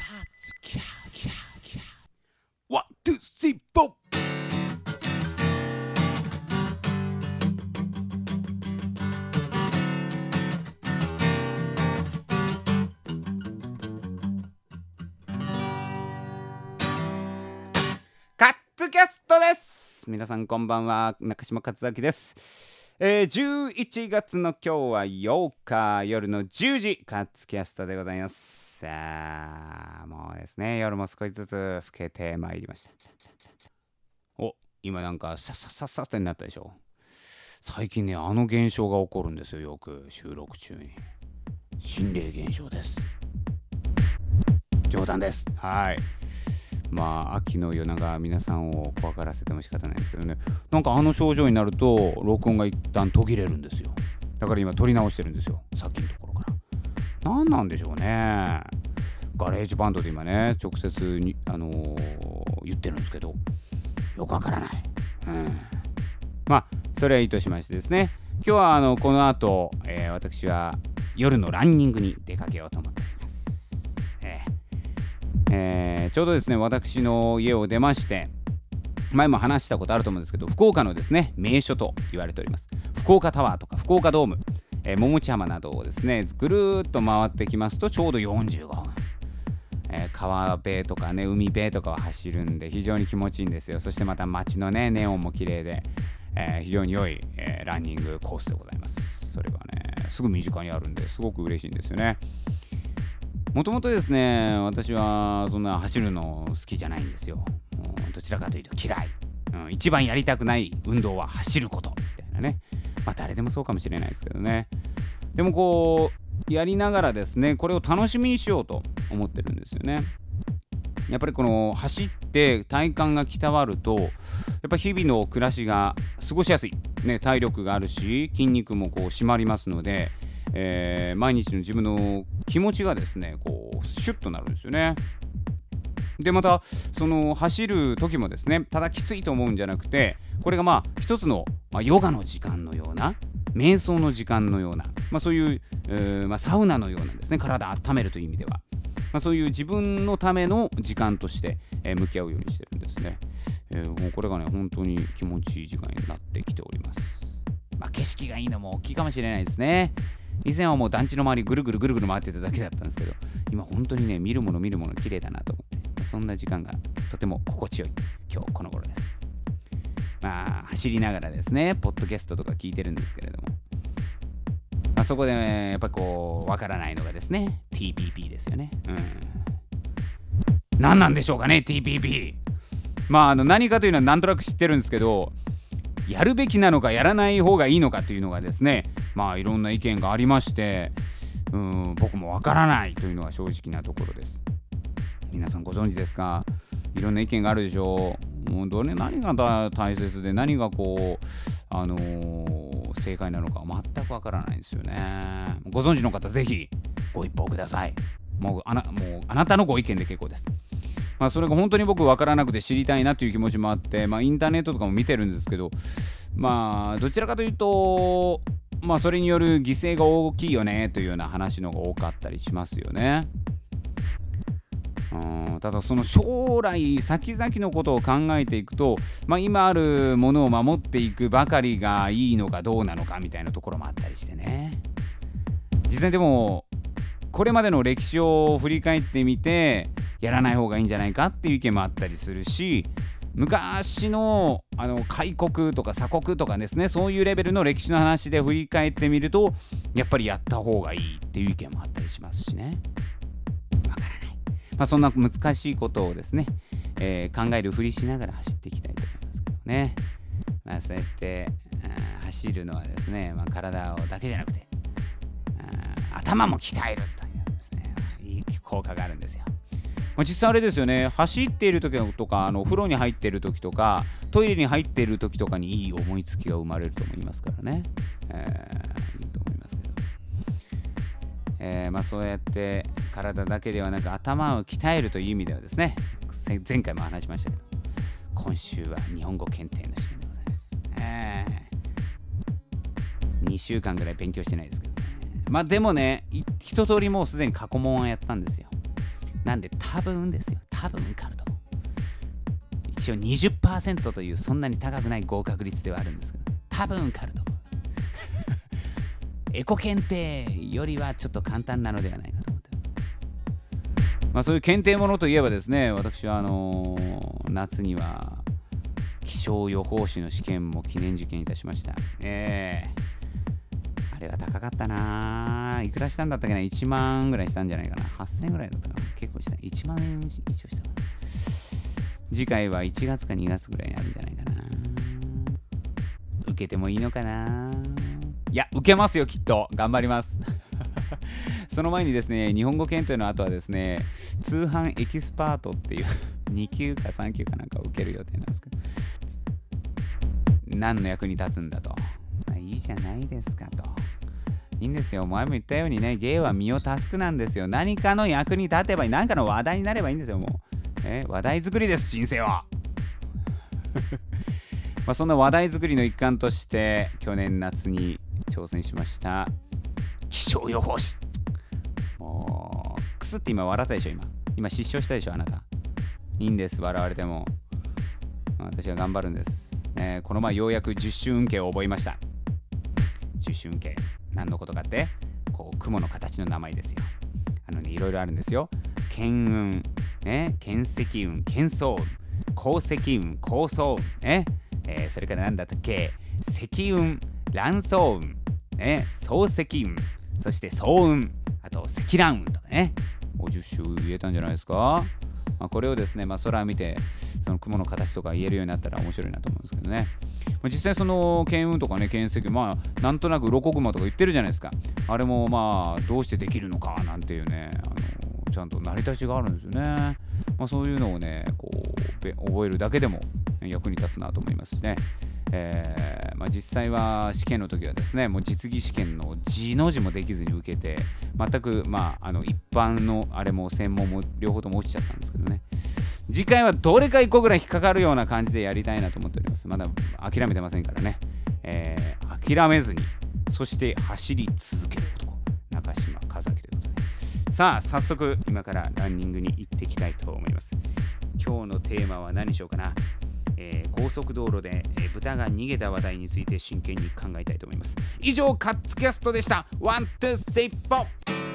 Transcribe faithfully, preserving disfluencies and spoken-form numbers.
ツキャキャキャワン、ツー、スリー、フォー。カッツキャストです。皆さんこんばんは、中島克明です。えー、じゅういちがつの今日はようか夜のじゅうじ、カッツキャストでございます。さあもうですね、夜も少しずつ更けてまいりました。お、今なんかササササってなったでしょ。最近ね、あの現象が起こるんですよ。よく収録中に心霊現象です。冗談です。はい。まあ秋の夜長、皆さんを怖がらせても仕方ないですけどね、なんかあの症状になると録音が一旦途切れるんですよ。だから今撮り直してるんですよ、さっきのところから。何なんでしょうね。ガレージバンドで今ね直接に、あのー、言ってるんですけど、よくわからない、うん、まあそれはいいとしましてですね、今日はあのこの後、えー、私は夜のランニングに出かけようと思っております。えーえー、ちょうどですね、私の家を出まして、前も話したことあると思うんですけど、福岡のですね名所と言われております福岡タワーとか福岡ドーム、えー、桃地浜などをですねぐるーっと回ってきますとちょうどよんじゅうごふん、えー、川辺とかね海辺とかを走るんで非常に気持ちいいんですよ。そしてまた街のねネオンも綺麗で、えー、非常に良い、えー、ランニングコースでございます。それがねすぐ身近にあるんですごく嬉しいんですよね。もともとですね、私はそんな走るの好きじゃないんですよ。どちらかというと嫌い、うん、一番やりたくない運動は走ることみたいなね。まあ誰でもそうかもしれないですけどね。でもこうやりながらですね、これを楽しみにしようと思ってるんですよね。やっぱりこの走って体幹が鍛わると、やっぱ日々の暮らしが過ごしやすい、ね、体力があるし筋肉もこう締まりますので、えー、毎日の自分の気持ちがですねこうシュッとなるんですよね。でまたその走る時もですね、ただきついと思うんじゃなくて、これがまあ一つの、まあ、ヨガの時間のような、瞑想の時間のような、まあ、そういう、えーまあ、サウナのようなですね、体温めるという意味では、まあ、そういう自分のための時間として、えー、向き合うようにしてるんですね。えー、もうこれがね本当に気持ちいい時間になってきております。まあ、景色がいいのも大きいかもしれないですね。以前はもう団地の周りぐるぐるぐるぐる回ってただけだったんですけど、今本当にね見るもの見るもの綺麗だなと思って、そんな時間がとても心地よい今日この頃です。まあ走りながらですねポッドキャストとか聞いてるんですけれども、まあ、そこで、ね、やっぱりこうわからないのがですね ティーピーピー ですよね。うん、何なんでしょうかね ティーピーピー。 まああの何かというのはなんとなく知ってるんですけど、やるべきなのかやらない方がいいのかというのがですね、まあいろんな意見がありまして、うーん僕もわからないというのが正直なところです。皆さんご存知ですか？いろんな意見があるでしょう。もうどれ何が大切で何がこうあのー、正解なのか全くわからないんですよね。ご存知の方ぜひご一報ください。もうあな、もうあなたのご意見で結構です。まあそれが本当に僕分からなくて知りたいなという気持ちもあって、まあインターネットとかも見てるんですけど、まあどちらかというとまあそれによる犠牲が大きいよねというような話の方が多かったりしますよね。うん、ただその将来先々のことを考えていくと、まあ今あるものを守っていくばかりがいいのかどうなのかみたいなところもあったりしてね。実際でもこれまでの歴史を振り返ってみてやらない方がいいんじゃないかっていう意見もあったりするし、昔のあの開国とか鎖国とかですね、そういうレベルの歴史の話で振り返ってみるとやっぱりやった方がいいっていう意見もあったりしますしね。わからない。まあそんな難しいことをですね、えー、考えるふりしながら走っていきたいと思いますけどね。まあそうやって走るのはですね、まあ、体をだけじゃなくて頭も鍛えるというですね、いい効果があるんですよ。まあ、実際あれですよね、走っている時とかあの風呂に入っている時とかトイレに入っている時とかにいい思いつきが生まれると思いますからね、えー、いいと思いますけど、えーまあ、そうやって体だけではなく頭を鍛えるという意味ではですね、前回も話しましたけど今週は日本語検定の試験でございます、えー、にしゅうかんぐらい勉強してないですけどね。まあでもね一通りもうすでに過去問はやったんですよ。 なんで多分ですよ、多分受かると思う。一応 にじゅっパーセント というそんなに高くない合格率ではあるんですけど、多分受かると思う。エコ検定よりはちょっと簡単なのではないかと思ってます。まあそういう検定ものといえばですね、私はあのー、夏には気象予報士の試験も記念受験いたしました。えー、あれは高かったな。いくらしたんだったっけな。いちまんぐらいしたんじゃないかな。はっせんえんぐらいだったかな。結構した。いちまんえん以上したかな。次回はいちがつかにがつぐらいにあるんじゃないかな。受けてもいいのかな。いや、受けますよ、きっと。頑張りますその前にですね、日本語検定の後はですね、通販エキスパートっていうに級かさん級かなんか受ける予定なんですけど、何の役に立つんだと、まあ、いいじゃないですかと。いいんですよ。前も言ったようにね、芸は身を助くなんですよ。何かの役に立てばいい、何かの話題になればいいんですよ。もう、え話題作りです、人生はまあそんな話題作りの一環として去年夏に挑戦しました気象予報士。もうクスって今笑ったでしょ。今今失笑したでしょ。あなたいいんです、笑われても。私は頑張るんです、ね、この前ようやく十種運慶を覚えました。十種運慶何のことかって、こう雲の形の名前ですよ。あのね、いろいろあるんですよ。巻雲、ね、巻積雲、巻層雲、降積雲、降層雲、ねえー、それから何だったっけ、積雲、乱層雲、ね、層積雲、そして層雲、あと積乱雲とかね、もうじゅっ種言えたんじゃないですか。まあ、これをですね、まあ、空を見てその雲の形とか言えるようになったら面白いなと思うんですけどね。まあ、実際その巻雲とかね、巻積雲、まあなんとなく鱗雲とか言ってるじゃないですか。あれもまあどうしてできるのかなんていうね、あのちゃんと成り立ちがあるんですよね。まあ、そういうのをね、こう覚えるだけでも役に立つなと思いますしね。えーまあ、実際は試験の時はですね、もう実技試験の字の字もできずに受けて、全く、まあ、あの一般のあれも専門も両方とも落ちちゃったんですけどね。次回はどれか一個ぐらい引っかかるような感じでやりたいなと思っております。まだ諦めてませんからね、えー、諦めずに、そして走り続ける男、中島和明ということで、さあ早速今からランニングに行っていきたいと思います。今日のテーマは何しようかな。えー、高速道路で、えー、豚が逃げた話題について真剣に考えたいと思います。以上、カッツキャストでした。ワン、ツー、スリー、フォー。